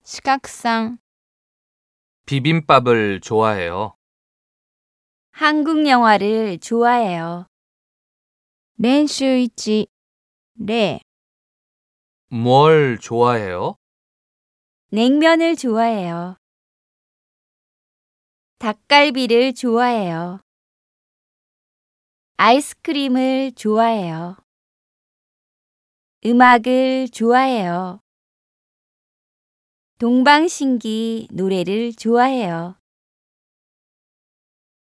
시각상, 비빔밥을 좋아해요. 한국 영화를 좋아해요. 練習1、例、 뭘 좋아해요? 냉면을 좋아해요. 닭갈비를 좋아해요. 아이스크림을 좋아해요. 음악을 좋아해요. 동방신기 노래를 좋아해요.